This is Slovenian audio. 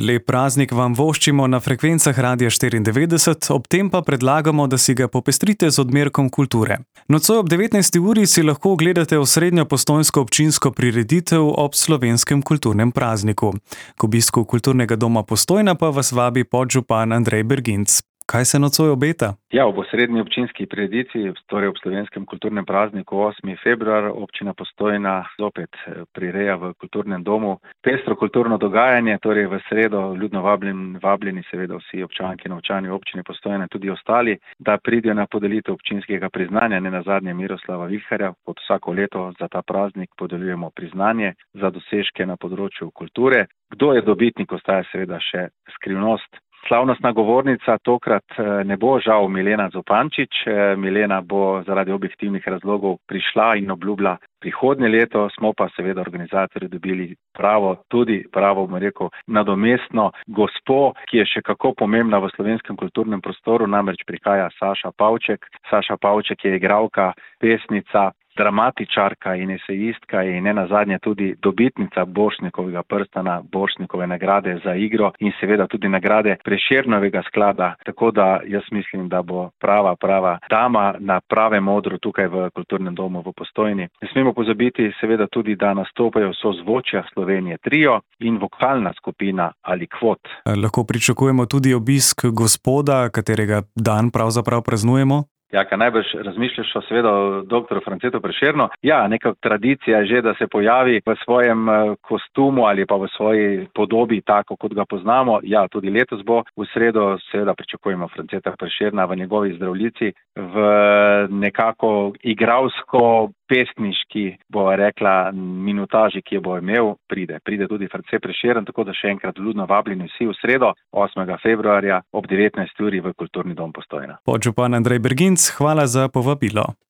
Lep praznik vam voščimo na frekvencah Radia 94, ob tem pa predlagamo, da si ga popestrite z odmerkom kulture. Nocoj ob 19. uri si lahko ogledate osrednjo postojnsko občinsko prireditev ob slovenskem kulturnem prazniku. K obisku Kulturnega doma Postojna pa vas vabi podžupan Andrej Berginc. Kaj se nocoj obeta? Ja, ob osrednji občinski prireditvi, torej ob slovenskem kulturnem prazniku 8. februar, občina Postojna zopet prireja v Kulturnem domu pestro kulturno dogajanje, torej v sredo ljudno vabljeni seveda vsi občanki in občani občine Postojna, tudi ostali, da pridejo na podelitev občinskega priznanja, nenazadnje Miroslava Vilharja. Kot vsako leto za ta praznik podeljujemo priznanje za dosežke na področju kulture. Kdo je dobitnik, ostaja seveda še skrivnost. Slavnostna govornica tokrat ne bo žal Milena Zupančič. Milena bo zaradi objektivnih razlogov prišla in obljubila prihodnje leto, smo pa seveda organizatorji dobili pravo, bom rekel, nadomestno gospo, ki je še kako pomembna v slovenskem kulturnem prostoru, namreč prihaja Saša Pavček. Saša Pavček je igralka, pesnica, dramatičarka in esejistka in nenazadnje tudi dobitnica Borštnikovega prstana, Borštnikove nagrade za igro in seveda tudi nagrade Prešernovega sklada. Tako da jaz mislim, da bo prava dama na pravem odru tukaj v Kulturnem domu v Postojni. Ne smemo pozabiti seveda tudi, da nastopajo sozvočja Slovenije trio in vokalna skupina Ali Kvot. Lahko pričakujemo tudi obisk gospoda, katerega dan pravzaprav praznujemo? Ja, kaj najbrž razmišljaš seveda o dr. Francetu Prešernu. Ja, neka tradicija je že, da se pojavi v svojem kostumu ali pa v svoji podobi, tako kot ga poznamo. Ja, tudi letos bo. V sredo seveda pričakujemo Franceta Prešerna v njegovi Zdravljici, v nekako igralsko pesniški, bo rekla, minutaži, ki jo bo imel, pride tudi France Prešeren, tako da še enkrat vljudno vabljeni vsi v sredo, 8. februarja ob 19. uri v Kulturni dom Postojna. Podžupan Andrej Berginc, hvala za povabilo.